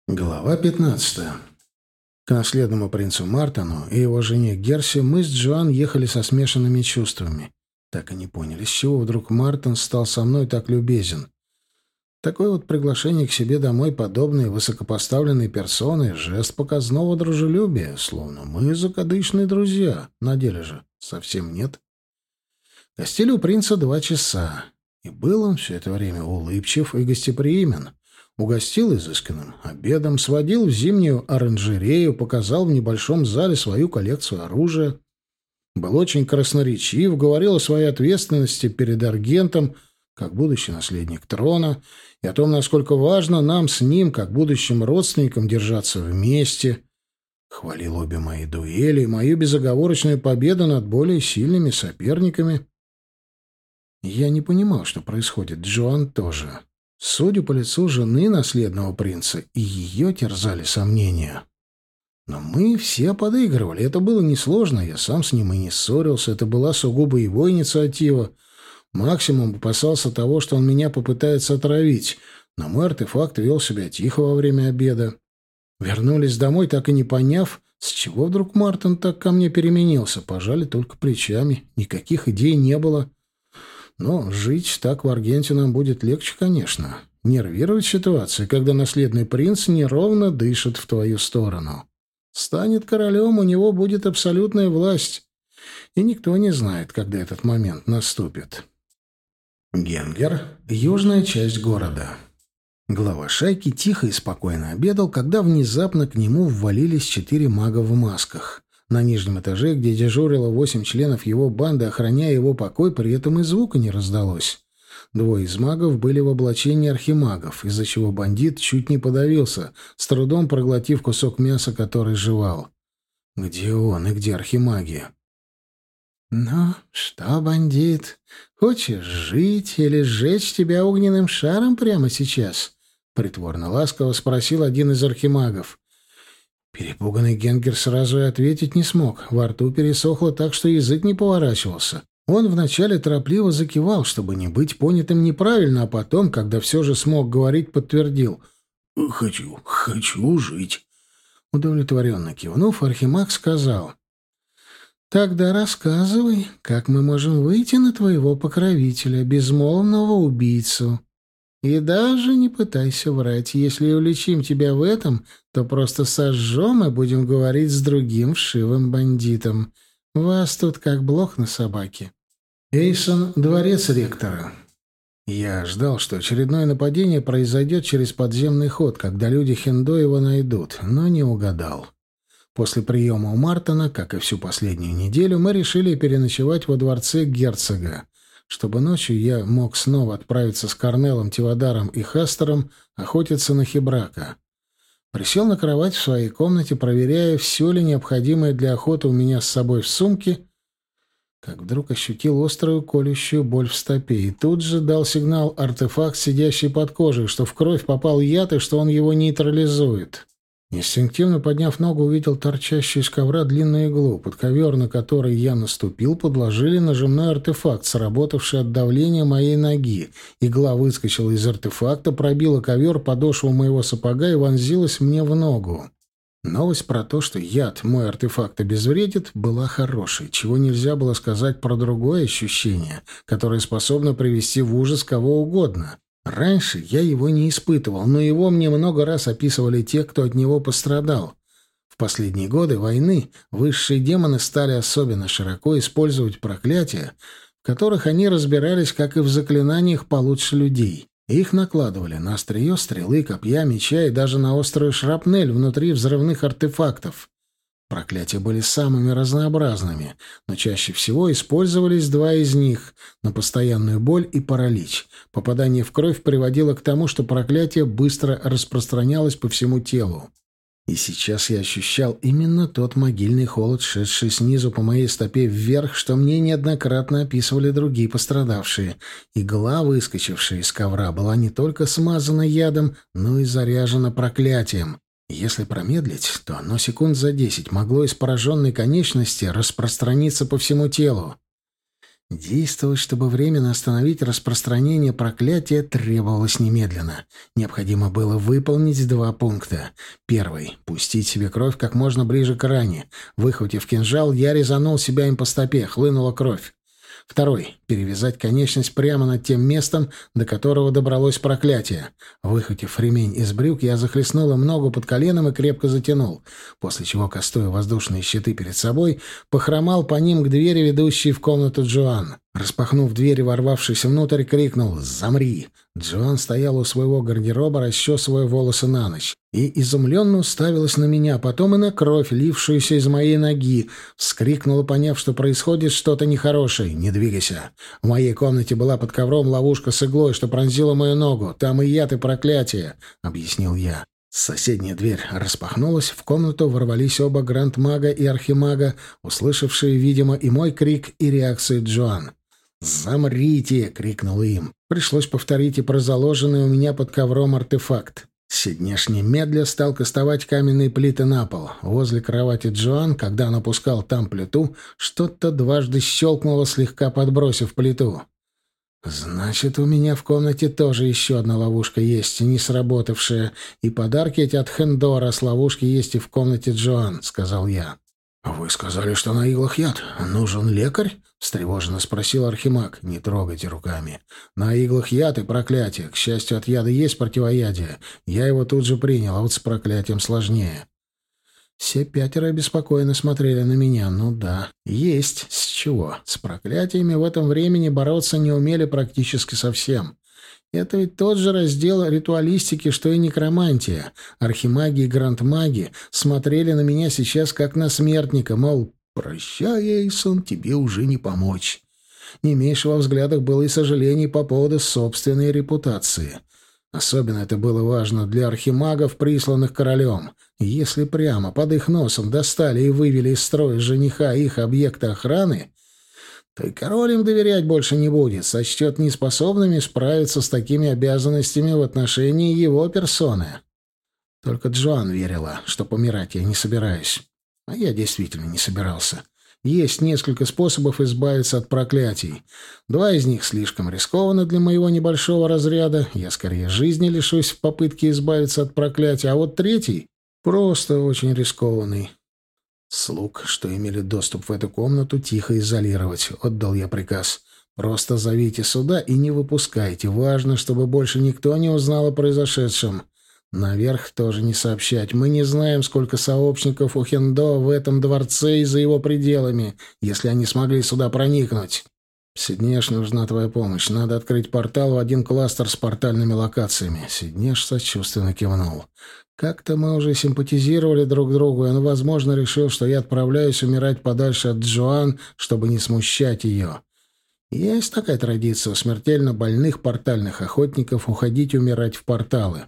Глава 15. К наследному принцу Мартону и его жене Герсе мы с Джоан ехали со смешанными чувствами. Так и не поняли, с чего вдруг Мартон стал со мной так любезен. Такое вот приглашение к себе домой подобной высокопоставленной персоны — жест показного дружелюбия, словно мы закадычные друзья. На деле же совсем нет. Гостили у принца 2 часа, и был он все это время улыбчив и гостеприимен. Угостил изысканным обедом, сводил в зимнюю оранжерею, показал в небольшом зале свою коллекцию оружия. Был очень красноречив, говорил о своей ответственности перед Аргентом, как будущий наследник трона, и о том, насколько важно нам с ним, как будущим родственникам, держаться вместе. Хвалил обе мои дуэли и мою безоговорочную победу над более сильными соперниками. Я не понимал, что происходит. Джоан тоже. Судя по лицу жены наследного принца, и ее терзали сомнения. Но мы все подыгрывали. Это было несложно, я сам с ним и не ссорился. Это была сугубо его инициатива. Максимум опасался того, что он меня попытается отравить. Но мой артефакт вел себя тихо во время обеда. Вернулись домой, так и не поняв, с чего вдруг Мартин так ко мне переменился. Пожали только плечами. Никаких идей не было. Но жить так в Аргенте нам будет легче, конечно. Нервировать ситуацию, когда наследный принц неровно дышит в твою сторону. Станет королем, у него будет абсолютная власть. И никто не знает, когда этот момент наступит. Генгер — южная часть города. Глава шайки тихо и спокойно обедал, когда внезапно к нему ввалились 4 мага в масках. На нижнем этаже, где дежурило 8 членов его банды, охраняя его покой, при этом и звука не раздалось. 2 из магов были в облачении архимагов, из-за чего бандит чуть не подавился, с трудом проглотив кусок мяса, который жевал. Где он и где архимаги? «Ну что, бандит, хочешь жить или сжечь тебя огненным шаром прямо сейчас?» — притворно ласково спросил один из архимагов. Перепуганный Генгер сразу и ответить не смог. Во рту пересохло так, что язык не поворачивался. Он вначале торопливо закивал, чтобы не быть понятым неправильно, а потом, когда все же смог говорить, подтвердил: «Хочу жить». Удовлетворенно кивнув, архимаг сказал: «Тогда рассказывай, как мы можем выйти на твоего покровителя, безмолвного убийцу. И даже не пытайся врать. Если уличим тебя в этом, то просто сожжем и будем говорить с другим вшивым бандитом. Вас тут как блох на собаке». Эйсон — дворец ректора. Я ждал, что очередное нападение произойдет через подземный ход, когда люди Хендо его найдут, но не угадал. После приема у Мартона, как и всю последнюю неделю, мы решили переночевать во дворце герцога, чтобы ночью я мог снова отправиться с Корнелом, Тивадаром и Хастером охотиться на Хебрака. Присел на кровать в своей комнате, проверяя, все ли необходимое для охоты у меня с собой в сумке, как вдруг ощутил острую колющую боль в стопе, и тут же дал сигнал артефакт, сидящий под кожей, что в кровь попал яд и что он его нейтрализует. Инстинктивно подняв ногу, увидел торчащую из ковра длинную иглу. Под ковер, на который я наступил, подложили нажимной артефакт, сработавший от давления моей ноги. Игла выскочила из артефакта, пробила ковер, подошву моего сапога и вонзилась мне в ногу. Новость про то, что яд мой артефакт обезвредит, была хорошей, чего нельзя было сказать про другое ощущение, которое способно привести в ужас кого угодно. Раньше я его не испытывал, но его мне много раз описывали те, кто от него пострадал. В последние годы войны высшие демоны стали особенно широко использовать проклятия, в которых они разбирались, как и в заклинаниях, получше людей. Их накладывали на острие стрелы, копья, меча и даже на острую шрапнель внутри взрывных артефактов. Проклятия были самыми разнообразными, но чаще всего использовались 2 из них — на постоянную боль и паралич. Попадание в кровь приводило к тому, что проклятие быстро распространялось по всему телу. И сейчас я ощущал именно тот могильный холод, шедший снизу по моей стопе вверх, что мне неоднократно описывали другие пострадавшие. Игла, выскочившая из ковра, была не только смазана ядом, но и заряжена проклятием. Если промедлить, то оно секунд за 10 могло из пораженной конечности распространиться по всему телу. Действовать, чтобы временно остановить распространение проклятия, требовалось немедленно. Необходимо было выполнить 2 пункта. Первый — пустить себе кровь как можно ближе к ране. Выхватив кинжал, я резанул себя им по стопе, хлынула кровь. Второй — перевязать конечность прямо над тем местом, до которого добралось проклятие. Выхватив ремень из брюк, я захлестнул им ногу под коленом и крепко затянул, после чего, кастуя воздушные щиты перед собой, похромал по ним к двери, ведущей в комнату Джоан. Распахнув дверь, ворвавшись внутрь, крикнул «Замри!». Джоан стояла у своего гардероба, расчесывая волосы на ночь, и изумленно уставилась на меня, потом и на кровь, лившуюся из моей ноги. Вскрикнула, поняв, что происходит что-то нехорошее. «Не двигайся! В моей комнате была под ковром ловушка с иглой, что пронзила мою ногу. Там и яд, и проклятие!» — объяснил я. Соседняя дверь распахнулась, в комнату ворвались оба гранд-мага и архимага, услышавшие, видимо, и мой крик, и реакцию Джоан. «Замрите!» — крикнул им. Пришлось повторить и про заложенный у меня под ковром артефакт. Сиднеш немедля стал кастовать каменные плиты на пол. Возле кровати Джоан, когда он опускал там плиту, что-то дважды щелкнуло, слегка подбросив плиту. «Значит, у меня в комнате тоже еще одна ловушка есть, не сработавшая, и подарки эти от Хендора с ловушки есть и в комнате Джоан», — сказал я. «Вы сказали, что на иглах яд. Нужен лекарь?» — встревоженно спросил архимаг. «Не трогайте руками. На иглах яд и проклятие. К счастью, от яда есть противоядие. Я его тут же принял, а вот с проклятием сложнее». Все 5 беспокойно смотрели на меня. Ну да, есть с чего. С проклятиями в этом времени бороться не умели практически совсем. Это ведь тот же раздел ритуалистики, что и некромантия. Архимаги и грандмаги смотрели на меня сейчас как на смертника, мол, «Прощай, Эйсон, тебе уже не помочь». Не меньше во взглядах было и сожалений по поводу собственной репутации. Особенно это было важно для архимагов, присланных королем. Если прямо под их носом достали и вывели из строя жениха их объекта охраны, то и король им доверять больше не будет, сочтет неспособными справиться с такими обязанностями в отношении его персоны. Только Джоан верила, что помирать я не собираюсь. А я действительно не собирался. Есть несколько способов избавиться от проклятий. 2 из них слишком рискованно для моего небольшого разряда. Я скорее жизни лишусь в попытке избавиться от проклятия. А вот 3 просто очень рискованный. Слуг, что имели доступ в эту комнату, тихо изолировать. Отдал я приказ. Просто зовите сюда и не выпускайте. Важно, чтобы больше никто не узнал о произошедшем. Наверх тоже не сообщать. Мы не знаем, сколько сообщников у Хендо в этом дворце и за его пределами, если они смогли сюда проникнуть. Сиднеш, нужна твоя помощь. Надо открыть портал в один кластер с портальными локациями. Сиднеш сочувственно кивнул. Как-то мы уже симпатизировали друг другу, и он, возможно, решил, что я отправляюсь умирать подальше от Джоан, чтобы не смущать ее. Есть такая традиция у смертельно больных портальных охотников уходить умирать в порталы.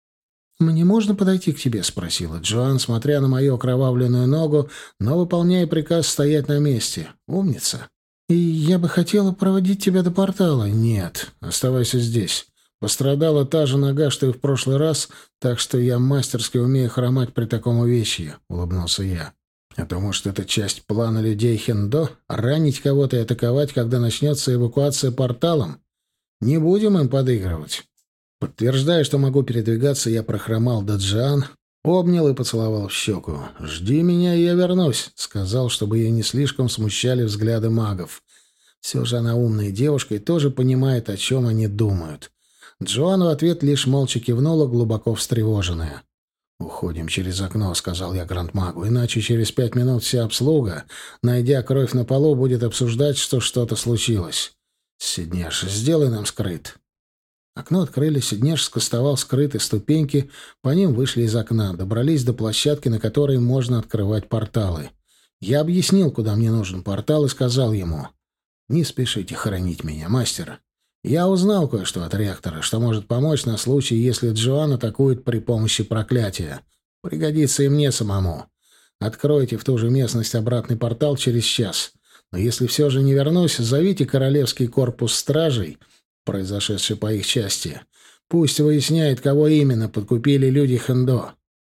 «Мне можно подойти к тебе?» — спросила Джоан, смотря на мою окровавленную ногу, но выполняя приказ стоять на месте. «Умница. И я бы хотела проводить тебя до портала». «Нет, оставайся здесь. Пострадала та же нога, что и в прошлый раз, так что я мастерски умею хромать при таком увечье», — улыбнулся я. «А то, может, это часть плана людей Хендо — ранить кого-то и атаковать, когда начнется эвакуация порталом? Не будем им подыгрывать». Подтверждая, что могу передвигаться, я прохромал до Джоан, обнял и поцеловал в щеку. «Жди меня, и я вернусь», — сказал, чтобы ее не слишком смущали взгляды магов. Все же она умная девушка и тоже понимает, о чем они думают. Джоан в ответ лишь молча кивнула, глубоко встревоженная. «Уходим через окно», — сказал я грандмагу, «иначе через 5 минут вся обслуга, найдя кровь на полу, будет обсуждать, что что-то случилось. Сиднеш, сделай нам скрыт». Окно открыли, Сиднеш скостовал скрытые ступеньки, по ним вышли из окна, добрались до площадки, на которой можно открывать порталы. Я объяснил, куда мне нужен портал, и сказал ему: «Не спешите хоронить меня, мастер. Я узнал кое-что от ректора, что может помочь на случай, если Джоан атакует при помощи проклятия. Пригодится и мне самому. Откройте в ту же местность обратный портал через час. Но если все же не вернусь, зовите королевский корпус стражей, произошедший по их части. Пусть выясняет, кого именно подкупили люди Хендо».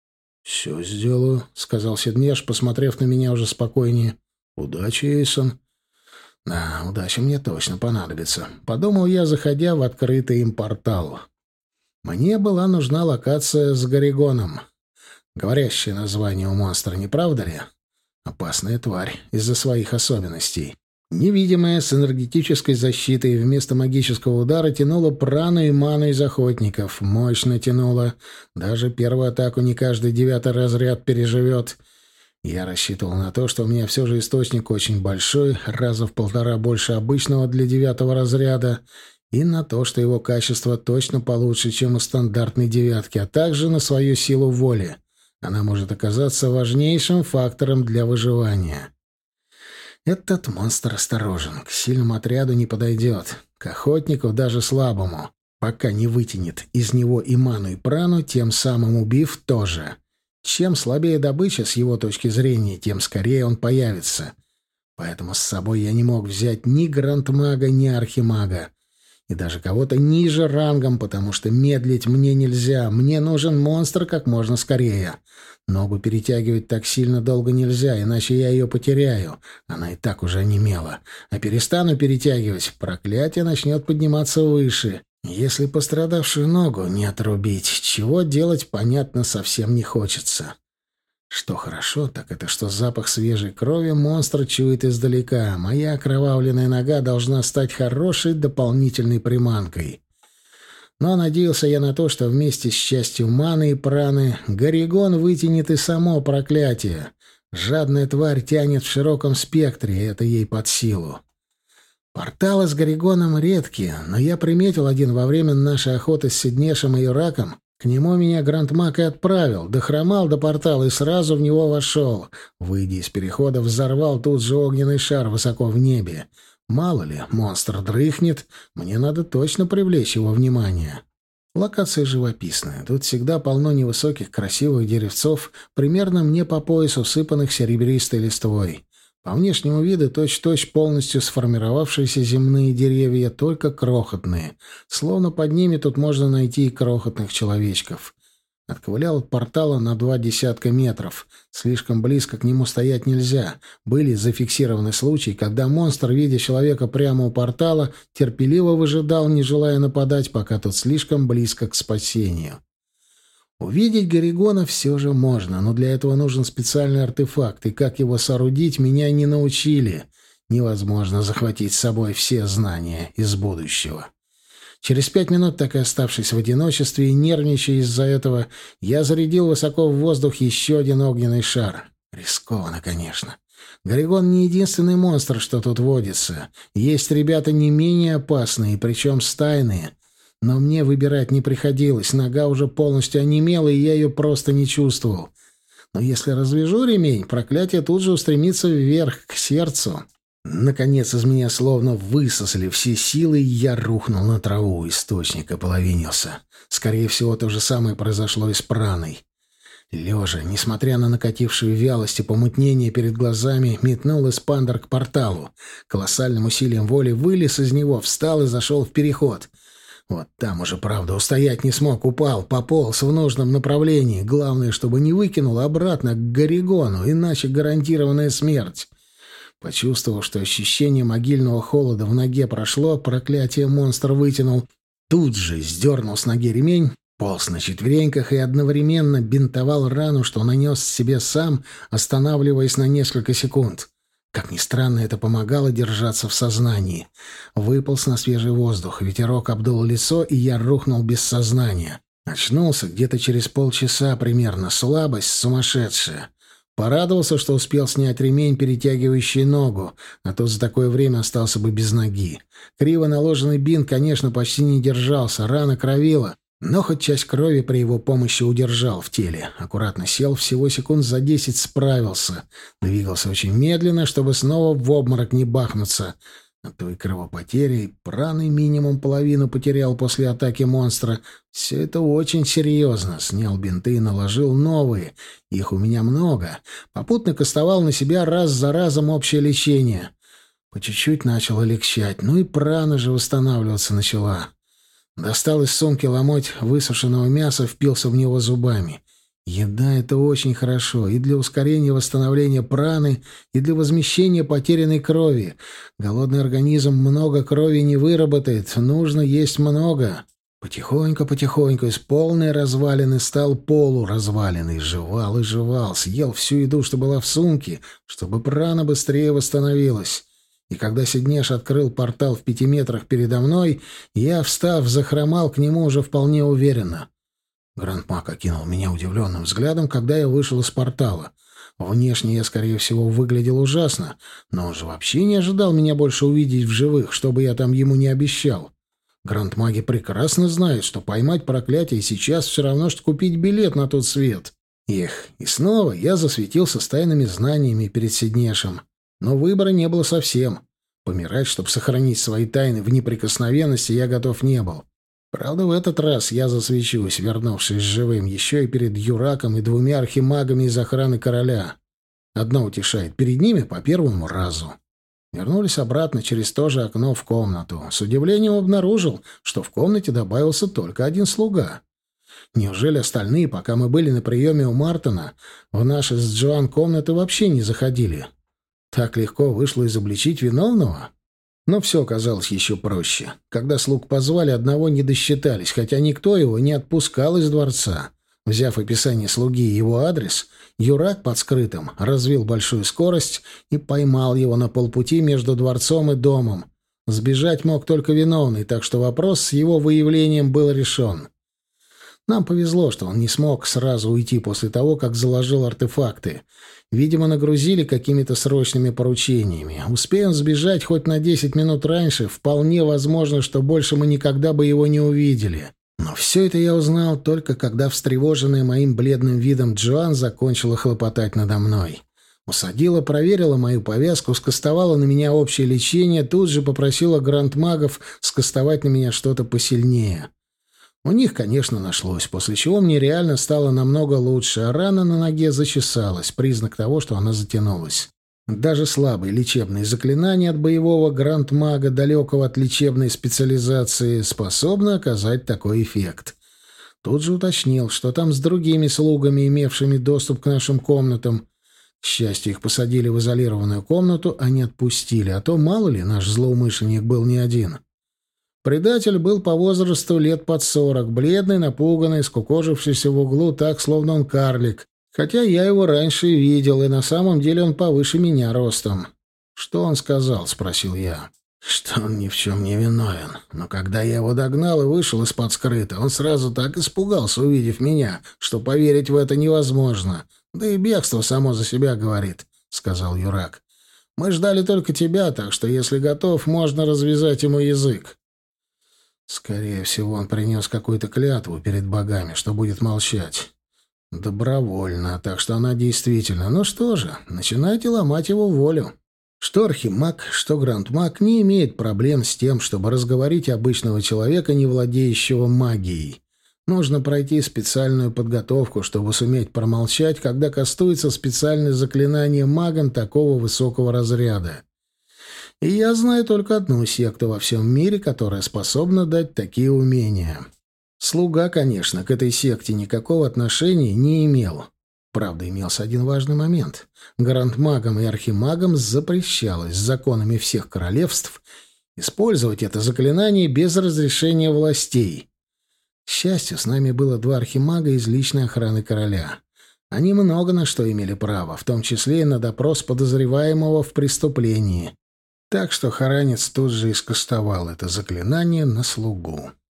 «Все сделаю», — сказал Сиднеш, посмотрев на меня уже спокойнее. «Удачи, Эйсон». Да, удача мне точно понадобится, подумал я, заходя в открытый им портал. Мне была нужна локация с Горигоном. Говорящее название у монстра, не правда ли? Опасная тварь из-за своих особенностей. Невидимая, с энергетической защитой, вместо магического удара тянула прану и ману из охотников. Мощно тянула. Даже первую атаку не каждый 9-й разряд переживет. Я рассчитывал на то, что у меня все же источник очень большой, раза в 1,5 больше обычного для 9-го разряда, и на то, что его качество точно получше, чем у стандартной 9-ки, а также на свою силу воли. Она может оказаться важнейшим фактором для выживания. Этот монстр осторожен, к сильному отряду не подойдет, к охотнику, даже слабому, пока не вытянет из него и ману, и прану, тем самым убив тоже. Чем слабее добыча с его точки зрения, тем скорее он появится. Поэтому с собой я не мог взять ни грандмага, ни архимага. И даже кого-то ниже рангом, потому что медлить мне нельзя. Мне нужен монстр как можно скорее. Ногу перетягивать так сильно долго нельзя, иначе я ее потеряю. Она и так уже онемела. А перестану перетягивать, проклятие начнет подниматься выше. Если пострадавшую ногу не отрубить, чего делать, понятно, совсем не хочется. Что хорошо, так это что запах свежей крови монстр чует издалека. Моя окровавленная нога должна стать хорошей дополнительной приманкой. Но надеялся я на то, что вместе с частью маны и праны Горигон вытянет и само проклятие. Жадная тварь тянет в широком спектре, и это ей под силу. Порталы с Горигоном редкие, но я приметил один во время нашей охоты с Сиднешем и Юраком. К нему меня грандмаг и отправил, дохромал до портала и сразу в него вошел. Выйдя из перехода, взорвал тут же огненный шар высоко в небе. Мало ли, монстр дрыхнет, мне надо точно привлечь его внимание. Локация живописная. Тут всегда полно невысоких красивых деревцов, примерно мне по пояс усыпанных серебристой листвой. По внешнему виду точь-в-точь полностью сформировавшиеся земные деревья, только крохотные. Словно под ними тут можно найти и крохотных человечков. Отковылял от портала на 20 метров. Слишком близко к нему стоять нельзя. Были зафиксированы случаи, когда монстр, видя человека прямо у портала, терпеливо выжидал, не желая нападать, пока тот слишком близко к спасению. Увидеть Горигона все же можно, но для этого нужен специальный артефакт, и как его соорудить, меня не научили. Невозможно захватить с собой все знания из будущего. Через 5 минут, так и оставшись в одиночестве и нервничая из-за этого, я зарядил высоко в воздух еще один огненный шар. Рискованно, конечно. Горигон не единственный монстр, что тут водится. Есть ребята не менее опасные, причем стайные. Но мне выбирать не приходилось, нога уже полностью онемела, и я ее просто не чувствовал. Но если развяжу ремень, проклятие тут же устремится вверх, к сердцу. Наконец из меня словно высосали все силы, и я рухнул на траву, источник ополовинился. Скорее всего, то же самое произошло и с праной. Лежа, несмотря на накатившую вялость и помутнение перед глазами, метнул эспандер к порталу. Колоссальным усилием воли вылез из него, встал и зашел в переход. Вот там уже, правда, устоять не смог, упал, пополз в нужном направлении. Главное, чтобы не выкинул обратно к Горигону, иначе гарантированная смерть. Почувствовав, что ощущение могильного холода в ноге прошло, проклятие монстр вытянул. Тут же сдернул с ноги ремень, полз на четвереньках и одновременно бинтовал рану, что нанес себе сам, останавливаясь на несколько секунд. Как ни странно, это помогало держаться в сознании. Выполз на свежий воздух, ветерок обдул лицо, и я рухнул без сознания. Очнулся где-то через полчаса примерно, слабость сумасшедшая. Порадовался, что успел снять ремень, перетягивающий ногу, а то за такое время остался бы без ноги. Криво наложенный бинт, конечно, почти не держался, рана кровила, но хоть часть крови при его помощи удержал в теле. Аккуратно сел, всего секунд за 10 справился. Двигался очень медленно, чтобы снова в обморок не бахнуться. От той кровопотери праны минимум половину потерял после атаки монстра. Все это очень серьезно. Снял бинты и наложил новые. Их у меня много. Попутно кастовал на себя раз за разом общее лечение. По чуть-чуть начало легчать. Ну и прана же восстанавливаться начала. Достал из сумки ломоть высушенного мяса, впился в него зубами. Еда — это очень хорошо и для ускорения восстановления праны, и для возмещения потерянной крови. Голодный организм много крови не выработает, нужно есть много. Потихоньку из полной развалины стал полуразваленный. Жевал и жевал, съел всю еду, что была в сумке, чтобы прана быстрее восстановилась. И когда Сиднеш открыл портал в 5 метрах передо мной, я, встав, захромал к нему уже вполне уверенно. Грандмаг окинул меня удивленным взглядом, когда я вышел из портала. Внешне я, скорее всего, выглядел ужасно, но он же вообще не ожидал меня больше увидеть в живых, что бы я там ему не обещал. Грандмаги прекрасно знают, что поймать проклятие сейчас все равно, что купить билет на тот свет. И снова я засветился с тайными знаниями перед Сиднешем. Но выбора не было совсем. Помирать, чтобы сохранить свои тайны в неприкосновенности, я готов не был. Правда, в этот раз я засвечусь, вернувшись живым, еще и перед Юраком и 2 архимагами из охраны короля. Одно утешает: перед ними по первому разу. Вернулись обратно через то же окно в комнату. С удивлением обнаружил, что в комнате добавился только один слуга. Неужели остальные, пока мы были на приеме у Мартона, в наши с Джоан комнаты вообще не заходили? Так легко вышло изобличить виновного? Но все оказалось еще проще. Когда слуг позвали, одного не досчитались, хотя никто его не отпускал из дворца. Взяв описание слуги и его адрес, Юрак под скрытым развил большую скорость и поймал его на полпути между дворцом и домом. Сбежать мог только виновный, так что вопрос с его выявлением был решен. Нам повезло, что он не смог сразу уйти после того, как заложил артефакты. Видимо, нагрузили какими-то срочными поручениями. Успеем сбежать хоть на 10 минут раньше, вполне возможно, что больше мы никогда бы его не увидели. Но все это я узнал только когда встревоженная моим бледным видом Джоан закончила хлопотать надо мной. Усадила, проверила мою повязку, скостовала на меня общее лечение, тут же попросила грандмагов скостовать на меня что-то посильнее. У них, конечно, нашлось, после чего мне реально стало намного лучше, а рана на ноге зачесалась, признак того, что она затянулась. Даже слабые лечебные заклинания от боевого грандмага, далекого от лечебной специализации, способны оказать такой эффект. Тут же уточнил, что там с другими слугами, имевшими доступ к нашим комнатам. К счастью, их посадили в изолированную комнату, а не отпустили, а то, мало ли, наш злоумышленник был не один. Предатель был по возрасту лет под 40, бледный, напуганный, скукожившийся в углу так, словно он карлик. Хотя я его раньше видел, и на самом деле он повыше меня ростом. «Что он сказал?» — спросил я. «Что он ни в чем не виновен. Но когда я его догнал и вышел из-под скрыта, он сразу так испугался, увидев меня, что поверить в это невозможно. Да и бегство само за себя говорит», — сказал Юрак. «Мы ждали только тебя, так что, если готов, можно развязать ему язык». Скорее всего, он принес какую-то клятву перед богами, что будет молчать. Добровольно, так что она действительно... Ну что же, начинайте ломать его волю. Что архимаг, что грандмаг не имеет проблем с тем, чтобы разговорить обычного человека, не владеющего магией. Нужно пройти специальную подготовку, чтобы суметь промолчать, когда кастуется специальное заклинание магом такого высокого разряда. И я знаю только одну секту во всем мире, которая способна дать такие умения. Слуга, конечно, к этой секте никакого отношения не имел. Правда, имелся один важный момент. Грандмагам и архимагам запрещалось законами всех королевств использовать это заклинание без разрешения властей. К счастью, с нами было 2 архимага из личной охраны короля. Они много на что имели право, в том числе и на допрос подозреваемого в преступлении. Так что Харанец тут же и скостовал это заклинание на слугу.